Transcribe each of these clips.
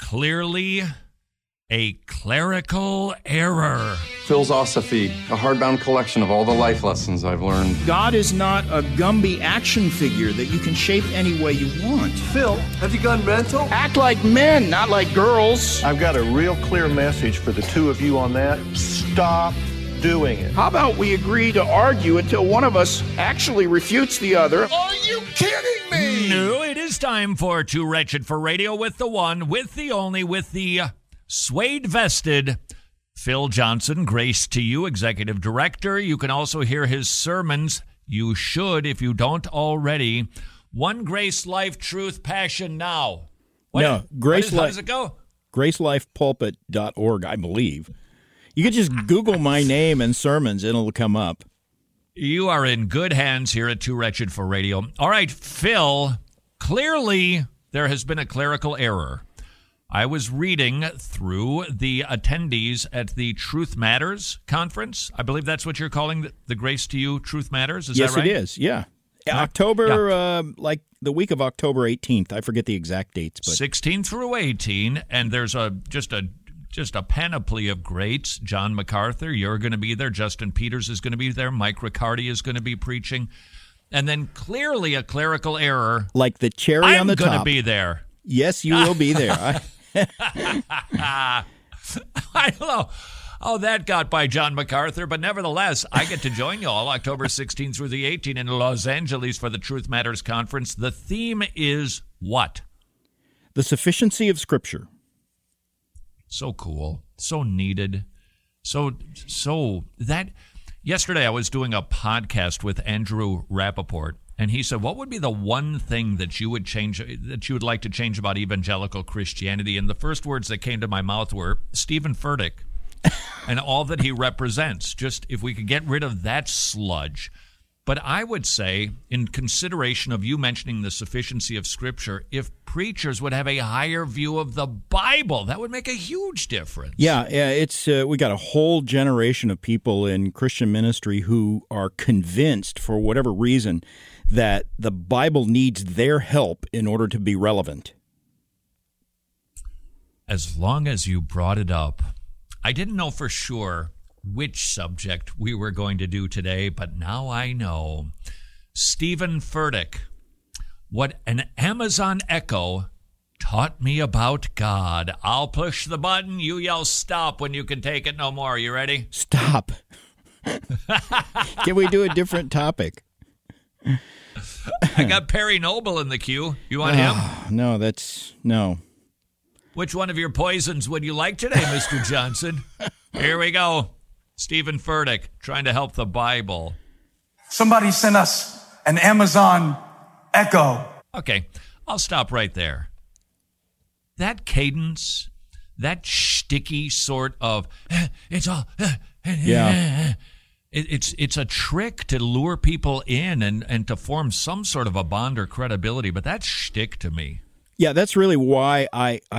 clearly a clerical error. Philosophy, a hardbound collection of all the life lessons I've learned. God is not a Gumby action figure that you can shape any way you want. Phil, have you gone mental? Act like men, not like girls. I've got a real clear message for the two of you on that. Stop doing it. How about we agree to argue until one of us actually refutes the other? Are you kidding me? No, it is time for Too Wretched for Radio with the one, with the only, with the suede-vested Phil Johnson. Grace to you, Executive Director. You can also hear his sermons. You should, if you don't already. One Grace, Life, Truth, Passion, Now. How does it go? GraceLifePulpit.org, I believe. You can just Google my name and sermons, and it'll come up. You are in good hands here at Too Wretched for Radio. All right, Phil, clearly there has been a clerical error. I was reading through the attendees at the Truth Matters conference. I believe that's what you're calling the Grace to You Truth Matters. Is that right? Yes, it is. Yeah. October, like the week of October 18th. I forget the exact dates. But 16 through 18, and there's just a panoply of greats. John MacArthur, you're going to be there. Justin Peters is going to be there. Mike Riccardi is going to be preaching. And then clearly a clerical error. Like the cherry on the top. I'm going to be there. Yes, you will be there. I don't know how that got by John MacArthur, but nevertheless, I get to join you all October 16th through the 18th in Los Angeles for the Truth Matters Conference. The theme is what? The sufficiency of Scripture. So cool, so needed, so that. Yesterday, I was doing a podcast with Andrew Rappaport, and he said, what would be the one thing that you would change, that you would like to change about evangelical Christianity? And the first words that came to my mouth were Stephen Furtick and all that he represents. Just if we could get rid of that sludge. But I would say, in consideration of you mentioning the sufficiency of Scripture, if preachers would have a higher view of the Bible, that would make a huge difference. Yeah, it's we got a whole generation of people in Christian ministry who are convinced, for whatever reason, that the Bible needs their help in order to be relevant. As long as you brought it up, I didn't know for sure which subject we were going to do today, but now I know. Stephen Furtick, what an Amazon Echo taught me about God. I'll push the button. You yell stop when you can take it no more. You ready? Stop. Can we do a different topic? I got Perry Noble in the queue. You want him? No. Which one of your poisons would you like today, Mr. Johnson? Here we go. Stephen Furtick, trying to help the Bible. Somebody sent us an Amazon Echo. Okay, I'll stop right there. That cadence, that shticky sort of, it's all, yeah. It's a trick to lure people in and to form some sort of a bond or credibility, but that's shtick to me. Yeah, that's really why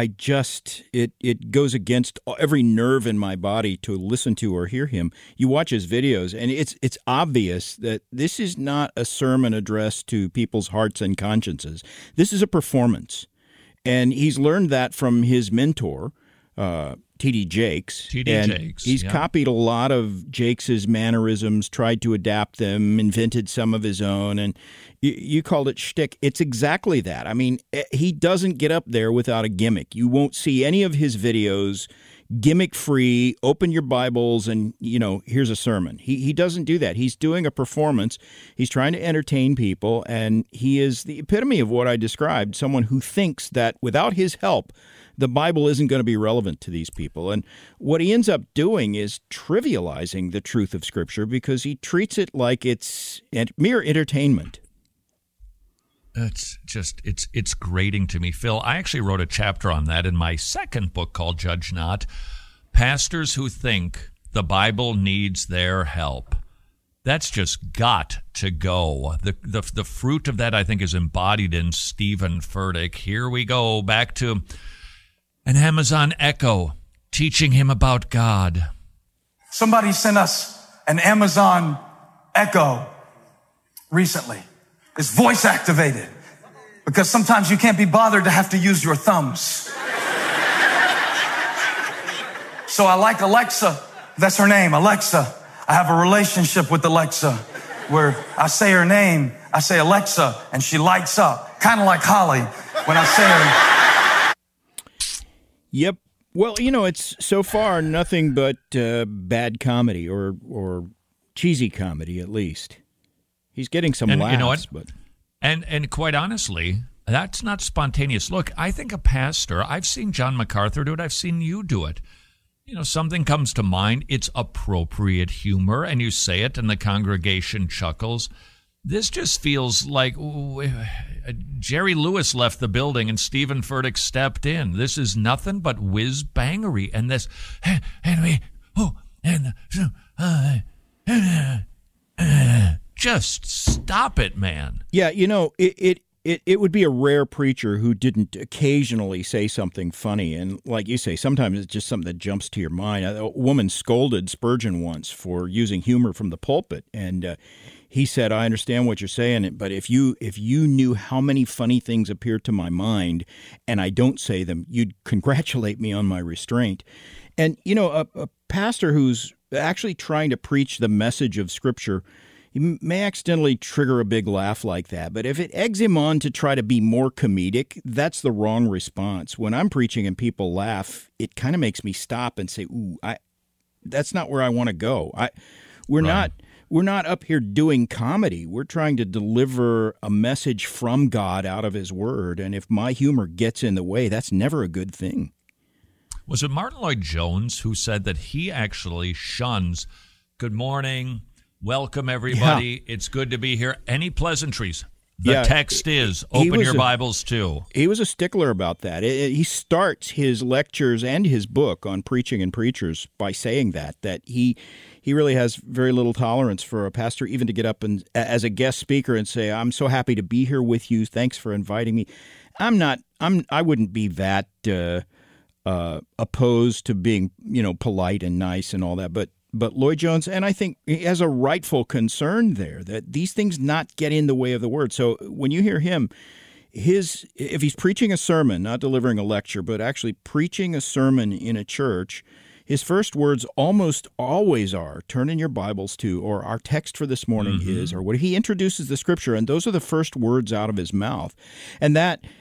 it goes against every nerve in my body to listen to or hear him. You watch his videos, and it's obvious that this is not a sermon addressed to people's hearts and consciences. This is a performance, and he's learned that from his mentor, T.D. Jakes. Jakes. He's copied a lot of Jakes' mannerisms, tried to adapt them, invented some of his own, and you called it shtick. It's exactly that. I mean, he doesn't get up there without a gimmick. You won't see any of his videos gimmick-free, open your Bibles, and, here's a sermon. He doesn't do that. He's doing a performance. He's trying to entertain people, and he is the epitome of what I described, someone who thinks that without his help, the Bible isn't going to be relevant to these people. And what he ends up doing is trivializing the truth of Scripture because he treats it like it's mere entertainment. It's grating to me, Phil. I actually wrote a chapter on that in my second book called Judge Not. Pastors who think the Bible needs their help. That's just got to go. The fruit of that, I think, is embodied in Stephen Furtick. Here we go, back to an Amazon Echo teaching him about God. Somebody sent us an Amazon Echo recently. It's voice activated because sometimes you can't be bothered to have to use your thumbs. So I like Alexa. That's her name, Alexa. I have a relationship with Alexa where I say her name, I say Alexa, and she lights up. Kind of like Holly when I say her. Yep. Well, it's so far nothing but bad comedy or cheesy comedy, at least. He's getting some laughs. You know what? But... And quite honestly, that's not spontaneous. Look, I think a pastor, I've seen John MacArthur do it. I've seen you do it. Something comes to mind. It's appropriate humor, and you say it, and the congregation chuckles. This just feels like Jerry Lewis left the building and Stephen Furtick stepped in. This is nothing but whiz-bangery. And this, just stop it, man. Yeah, it would be a rare preacher who didn't occasionally say something funny. And like you say, sometimes it's just something that jumps to your mind. A woman scolded Spurgeon once for using humor from the pulpit. And he said, I understand what you're saying, but if you knew how many funny things appear to my mind and I don't say them, you'd congratulate me on my restraint. And, a pastor who's actually trying to preach the message of Scripture, he may accidentally trigger a big laugh like that. But if it eggs him on to try to be more comedic, that's the wrong response. When I'm preaching and people laugh, it kind of makes me stop and say, ooh, that's not where I want to go. We're not up here doing comedy. We're trying to deliver a message from God out of His Word. And if my humor gets in the way, that's never a good thing. Was it Martin Lloyd-Jones who said that he actually shuns good morning, welcome everybody, it's good to be here, any pleasantries? The text is, open your Bibles too. He was a stickler about that. He starts his lectures and his book on preaching and preachers by saying that he really has very little tolerance for a pastor even to get up and as a guest speaker and say, I'm so happy to be here with you. Thanks for inviting me. I wouldn't be that opposed to being, polite and nice and all that. But Lloyd-Jones, and I think he has a rightful concern there that these things not get in the way of the Word. So when you hear him, if he's preaching a sermon, not delivering a lecture, but actually preaching a sermon in a church, his first words almost always are, turn in your Bibles to, or our text for this morning is, or what he introduces the Scripture, and those are the first words out of his mouth. And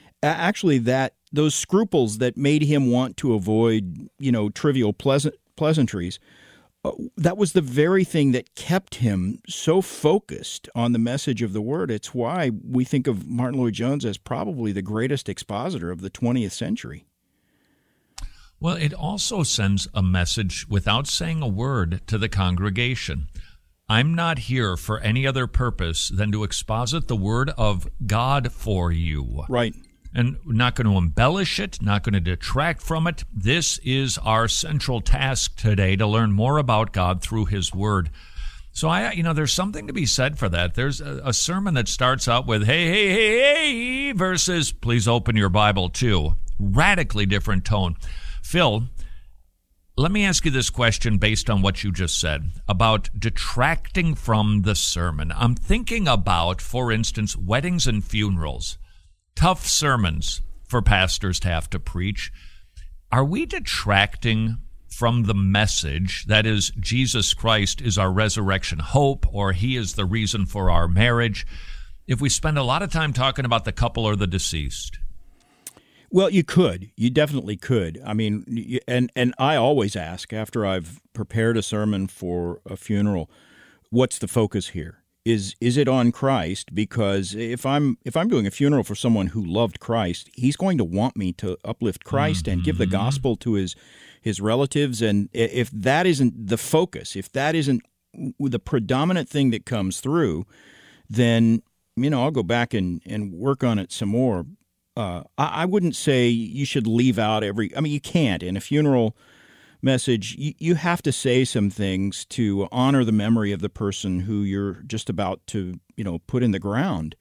those scruples that made him want to avoid, trivial pleasantries, that was the very thing that kept him so focused on the message of the Word. It's why we think of Martin Lloyd-Jones as probably the greatest expositor of the 20th century. Well, it also sends a message without saying a word to the congregation. I'm not here for any other purpose than to exposit the Word of God for you. Right. And not going to embellish it, not going to detract from it. This is our central task today, to learn more about God through His Word. So there's something to be said for that. There's a sermon that starts out with, hey, versus, please open your Bible too. Radically different tone. Phil, let me ask you this question based on what you just said about detracting from the sermon. I'm thinking about, for instance, weddings and funerals. Tough sermons for pastors to have to preach. Are we detracting from the message that is Jesus Christ is our resurrection hope, or He is the reason for our marriage, if we spend a lot of time talking about the couple or the deceased? Well, you could. You definitely could. I mean, and I always ask after I've prepared a sermon for a funeral, what's the focus here? Is it on Christ? Because if I'm doing a funeral for someone who loved Christ, he's going to want me to uplift Christ and give the gospel to his relatives. And if that isn't the focus, if that isn't the predominant thing that comes through, then I'll go back and work on it some more. I wouldn't say you should leave out you can't. In a funeral message, you have to say some things to honor the memory of the person who you're just about to, put in the ground.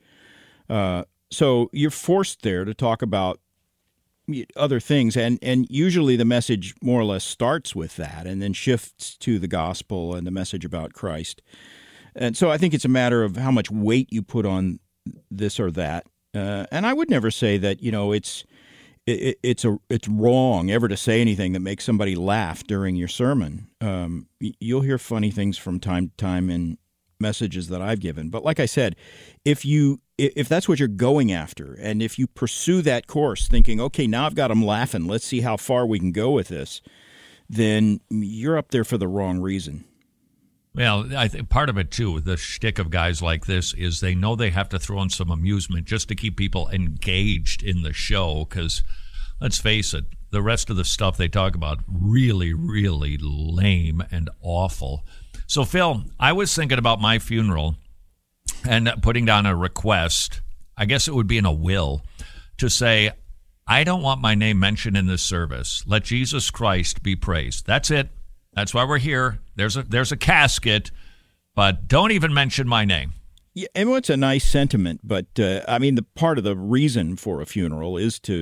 So you're forced there to talk about other things, and usually the message more or less starts with that and then shifts to the gospel and the message about Christ. And so I think it's a matter of how much weight you put on this or that. And I would never say that, it's wrong ever to say anything that makes somebody laugh during your sermon. You'll hear funny things from time to time in messages that I've given. But like I said, if that's what you're going after, and if you pursue that course thinking, okay, now I've got them laughing, let's see how far we can go with this, then you're up there for the wrong reason. Well, I think part of it, too, the shtick of guys like this is they know they have to throw in some amusement just to keep people engaged in the show because, let's face it, the rest of the stuff they talk about really, really lame and awful. So, Phil, I was thinking about my funeral and putting down a request. I guess it would be in a will to say, I don't want my name mentioned in this service. Let Jesus Christ be praised. That's it. That's why we're here. There's a casket, but don't even mention my name. Yeah, and it's a nice sentiment, but I mean, the part of the reason for a funeral is to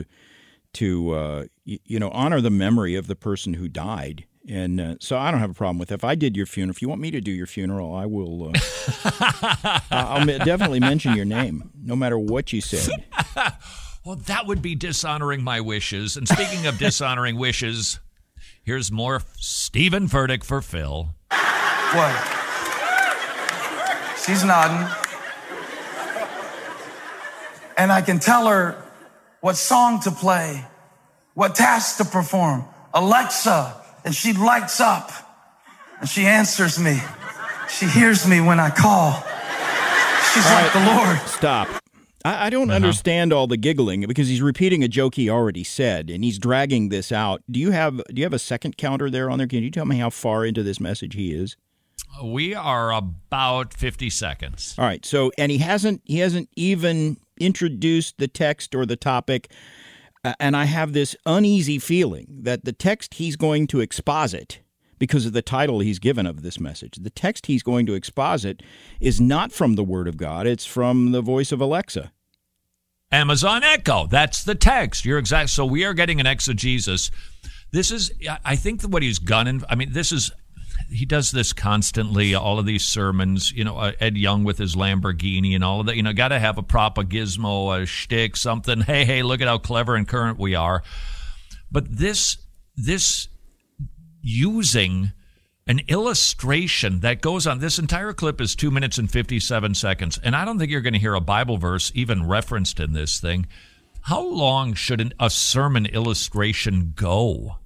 honor the memory of the person who died. And so I don't have a problem with it. If I did your funeral, if you want me to do your funeral, I will. I'll definitely mention your name, no matter what you said. Well, that would be dishonoring my wishes. And speaking of dishonoring wishes, here's more Stephen Furtick for Phil. What? She's nodding. And I can tell her what song to play, what task to perform. Alexa, and she lights up. And she answers me. She hears me when I call. She's like the Lord. Stop. I don't understand all the giggling because he's repeating a joke he already said, and he's dragging this out. Do you have a second counter there on there? Can you tell me how far into this message he is? We are about 50 seconds. All right. So, and he hasn't even introduced the text or the topic, and I have this uneasy feeling that the text he's going to exposit, because of the title he's given of this message, the text he's going to exposit is not from the Word of God. It's from the voice of Alexa. Amazon Echo. That's the text. You're exact. So we are getting an exegesis. This is, I think, what he's gunning. I mean, he does this constantly. All of these sermons, Ed Young with his Lamborghini and all of that. Got to have a prop, a gizmo, a shtick, something. Hey, look at how clever and current we are. But this using an illustration that goes on. This entire clip is 2 minutes and 57 seconds, and I don't think you're going to hear a Bible verse even referenced in this thing. How long should a sermon illustration go?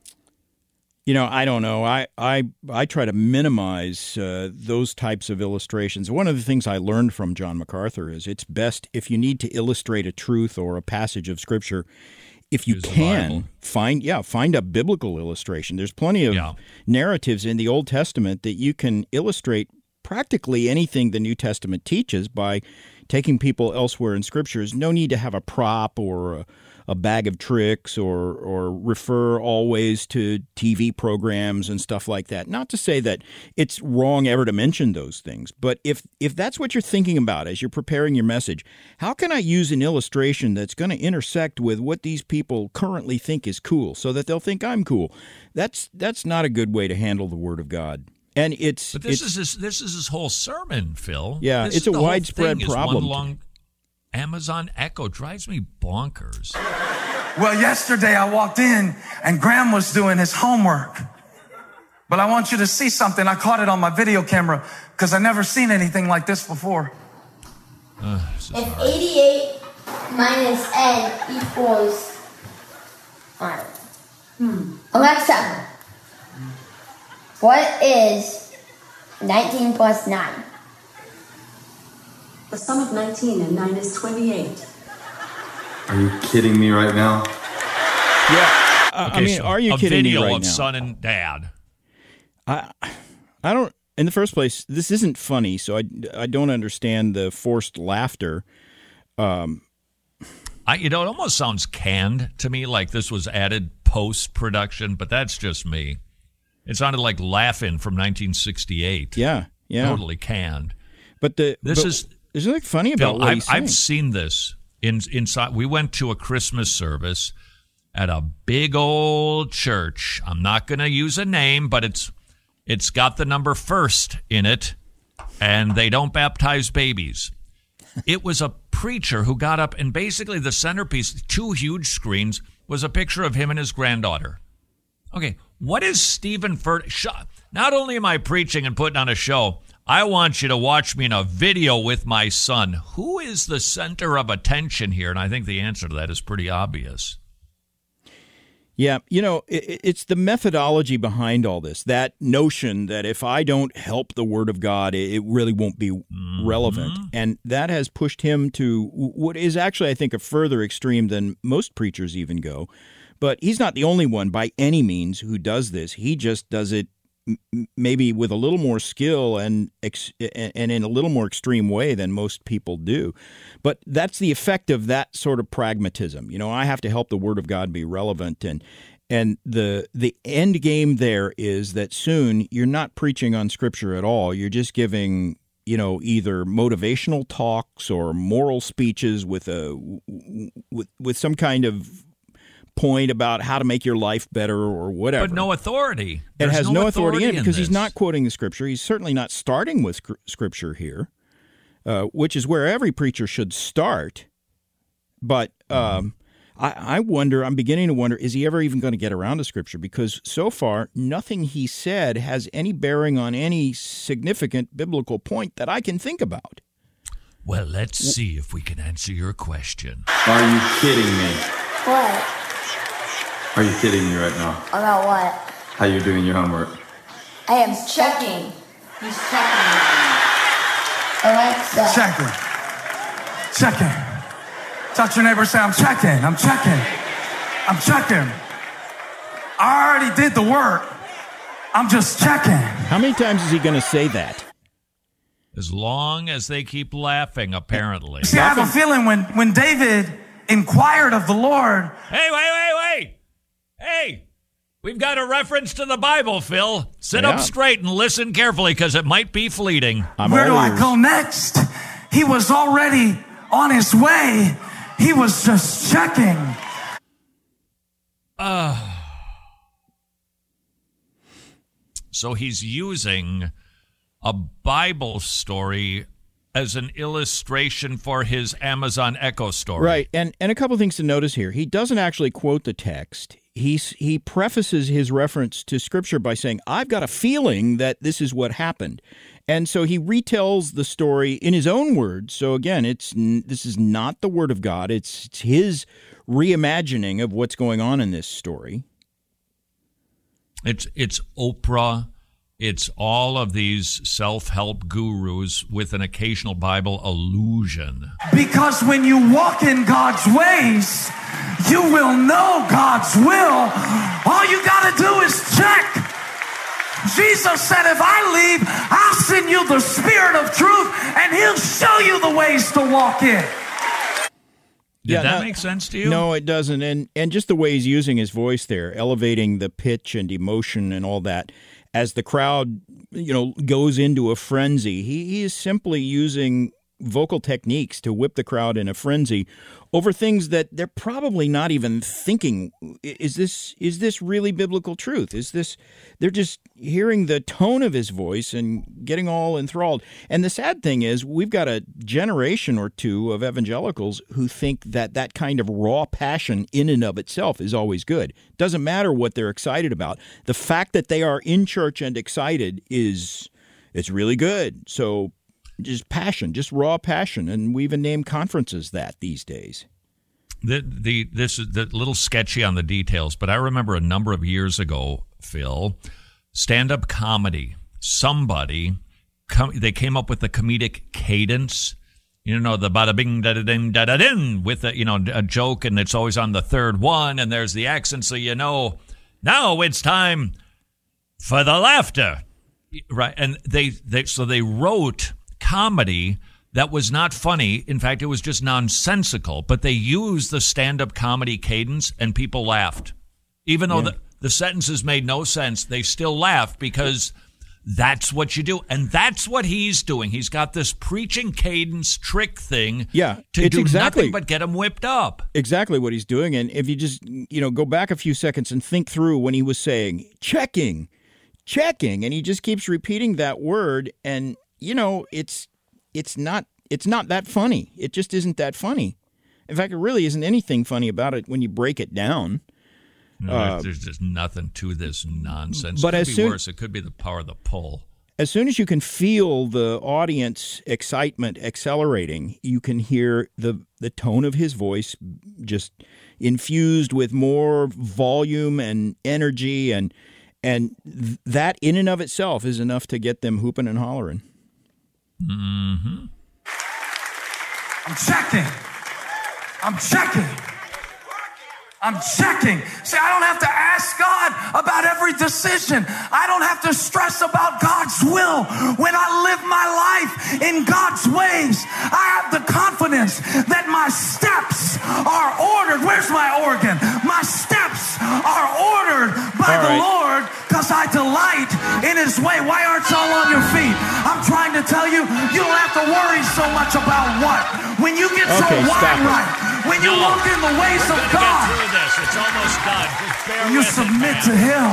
I don't know. I try to minimize those types of illustrations. One of the things I learned from John MacArthur is it's best if you need to illustrate a truth or a passage of Scripture, if you can, find a biblical illustration. There's plenty of narratives in the Old Testament that you can illustrate practically anything the New Testament teaches by taking people elsewhere in Scriptures. No need to have a prop or a bag of tricks or refer always to TV programs and stuff like that. Not to say that it's wrong ever to mention those things, but if that's what you're thinking about as you're preparing your message, how can I use an illustration that's going to intersect with what these people currently think is cool so that they'll think I'm cool? That's not a good way to handle the Word of God. And this is his whole sermon, Phil. Yeah, it's a widespread problem. One long Amazon Echo drives me bonkers. Well, yesterday I walked in and Graham was doing his homework. But I want you to see something. I caught it on my video camera because I never seen anything like this before. If 88 minus n equals Alexa, what is 19 plus 9? The sum of 19 and 9 is 28. Are you kidding me right now? Yeah. Are you kidding me right now? A video of son and dad. I don't. In the first place, this isn't funny, so I don't understand the forced laughter. It almost sounds canned to me, like this was added post-production, but that's just me. It sounded like Laugh-In from 1968. Yeah. Totally canned. But there's nothing funny about Phil, what he's saying. I've seen this inside. We went to a Christmas service at a big old church. I'm not going to use a name, but it's got the number first in it, and they don't baptize babies. It was a preacher who got up and basically the centerpiece, 2 huge screens, was a picture of him and his granddaughter. Okay, what is Stephen Furtick? Not only am I preaching and putting on a show, I want you to watch me in a video with my son. Who is the center of attention here? And I think the answer to that is pretty obvious. Yeah, it's the methodology behind all this, that notion that if I don't help the Word of God, it really won't be relevant. And that has pushed him to what is actually, I think, a further extreme than most preachers even go. But he's not the only one by any means who does this. He just does it maybe with a little more skill and in a little more extreme way than most people do. But that's the effect of that sort of pragmatism. I have to help the Word of God be relevant. And the end game there is that soon you're not preaching on Scripture at all. You're just giving, either motivational talks or moral speeches with some kind of point about how to make your life better or whatever. But no authority. It has no authority in it because he's not quoting the Scripture. He's certainly not starting with Scripture here, which is where every preacher should start. But I wonder, I'm beginning to wonder, is he ever even going to get around to Scripture? Because so far, nothing he said has any bearing on any significant biblical point that I can think about. Well, let's see if we can answer your question. Are you kidding me? What? Are you kidding me right now? About what? How you doing your homework? I am checking. He's checking. Alexa. Checking. Touch your neighbor, say, I'm checking. I'm checking. I already did the work. I'm just checking. How many times is he going to say that? As long as they keep laughing, apparently. See, I have a feeling when David inquired of the Lord. Hey, wait. Hey, we've got a reference to the Bible, Phil. Sit up straight and listen carefully because it might be fleeting. Where do I go next? He was already on his way. He was just checking. So he's using a Bible story as an illustration for his Amazon Echo story. Right, and a couple of things to notice here. He doesn't actually quote the text. He prefaces his reference to Scripture by saying, I've got a feeling that this is what happened. And so he retells the story in his own words. So again, this is not the Word of God. It's his reimagining of what's going on in this story. It's Oprah. It's all of these self-help gurus with an occasional Bible allusion. Because when you walk in God's ways, you will know God's will. All you got to do is check. Jesus said, if I leave, I'll send you the Spirit of truth, and He'll show you the ways to walk in. Did that make sense to you? No, it doesn't. And just the way he's using his voice there, elevating the pitch and emotion and all that, as the crowd, goes into a frenzy, he is simply using vocal techniques to whip the crowd in a frenzy over things that they're probably not even thinking. Is this really biblical truth? They're just hearing the tone of his voice and getting all enthralled. And the sad thing is, we've got a generation or two of evangelicals who think that kind of raw passion in and of itself is always good. Doesn't matter what they're excited about. The fact that they are in church and excited it's really good. So just passion, just raw passion, and we even name conferences that these days. This is a little sketchy on the details, but I remember a number of years ago, Phil, stand-up comedy. They came up with the comedic cadence, the bada bing da da ding da da din with a joke, and it's always on the third one, and there's the accent, so now it's time for the laughter, right? And they wrote comedy that was not funny. In fact, it was just nonsensical, but they used the stand-up comedy cadence and people laughed. Even though the sentences made no sense, they still laughed because that's what you do. And that's what he's doing. He's got this preaching cadence trick thing to do nothing but get him whipped up. Exactly what he's doing. And if you just, go back a few seconds and think through when he was saying, checking, and he just keeps repeating that word, and it's not it's not that funny. It just isn't that funny. In fact, it really isn't anything funny about it when you break it down. No, there's just nothing to this nonsense. But it could be worse. It could be the power of the pull. As soon as you can feel the audience excitement accelerating, you can hear the tone of his voice just infused with more volume and energy, and that in and of itself is enough to get them hooping and hollering. Mm-hmm. I'm checking. See, I don't have to ask God about every decision. I don't have to stress about God's will. When I live my life in God's ways, I have the confidence that my steps are ordered. Where's my organ? My steps are ordered by the Lord because I delight in His way. Why aren't y'all on your feet? I'm trying to tell you, you don't have to worry so much about what. When you get your why right, when you walk in the ways of God, it's almost done. You submit to Him.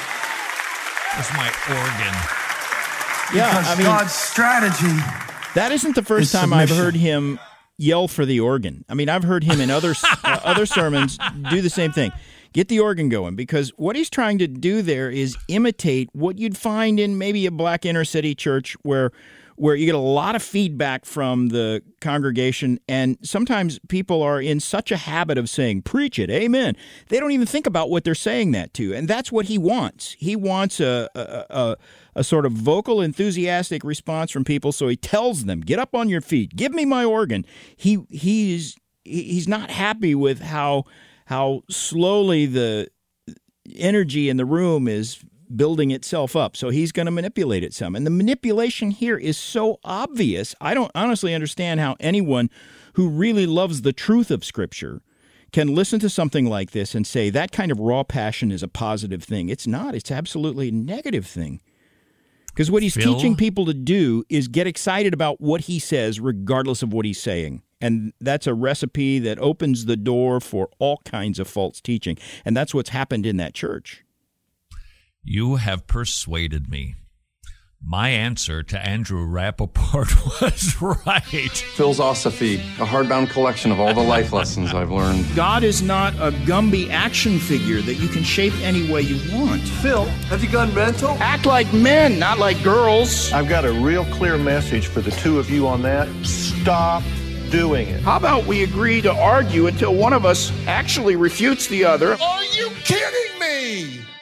That's my organ. Because God's strategy. That isn't the first time I've heard him yell for the organ. I mean, I've heard him in other sermons do the same thing. Get the organ going, because what he's trying to do there is imitate what you'd find in maybe a black inner city church where you get a lot of feedback from the congregation, and sometimes people are in such a habit of saying, preach it, amen. They don't even think about what they're saying that to, and that's what he wants. He wants a sort of vocal, enthusiastic response from people, so he tells them, get up on your feet, give me my organ. He's not happy with how slowly the energy in the room is building itself up. So he's going to manipulate it some. And the manipulation here is so obvious. I don't honestly understand how anyone who really loves the truth of Scripture can listen to something like this and say that kind of raw passion is a positive thing. It's not. It's absolutely a negative thing. Because what he's teaching people to do is get excited about what he says regardless of what he's saying. And that's a recipe that opens the door for all kinds of false teaching. And that's what's happened in that church. You have persuaded me. My answer to Andrew Rappaport was right. Philosophy, a hardbound collection of all the life lessons I've learned. God is not a Gumby action figure that you can shape any way you want. Phil, have you gone mental? Act like men, not like girls. I've got a real clear message for the two of you on that. Stop doing it. How about we agree to argue until one of us actually refutes the other? Are you kidding me?